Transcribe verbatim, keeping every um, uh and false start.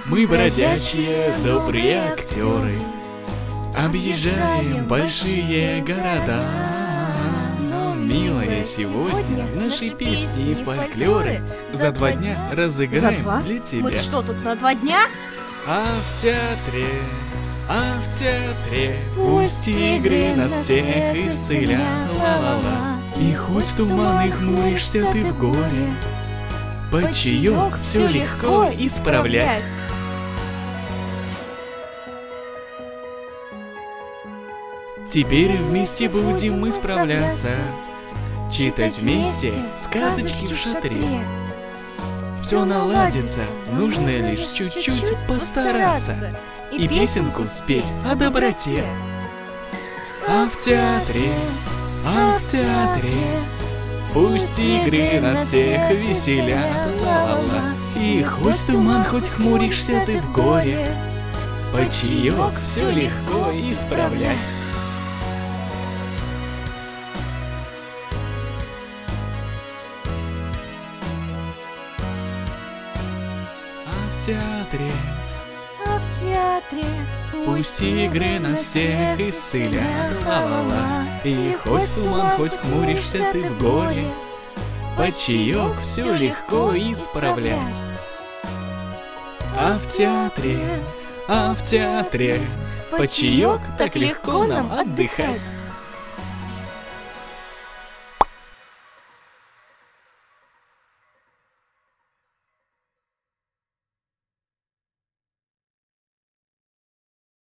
Мы бродячие добрые актеры, объезжаем большие города. Но, милая, сегодня наши песни и фольклоры за два дня разыграем За два? для тебя. Мы что, тут на два дня? А в театре, а в театре Пусть игры нас всех исцелят, ла-ла-ла. И хоть туман и хмуришься ты в горе, под чаек все легко исправлять. Теперь вместе будем мы справляться, читать вместе сказочки в шатре. Все наладится, нужно лишь чуть-чуть постараться и песенку спеть о доброте. А в театре, а в театре пусть игры нас всех веселят, ла-ла-ла. И хоть туман, хоть хмуришься ты в горе, под чаек все легко исправлять. А в театре, А в театре пусть игры нас всех исцелят, ла-ла-ла. И хоть туман, хоть хмуришься ты в горе, под чаек все легко исправлять. А в театре, а в театре под чаек так легко нам отдыхать.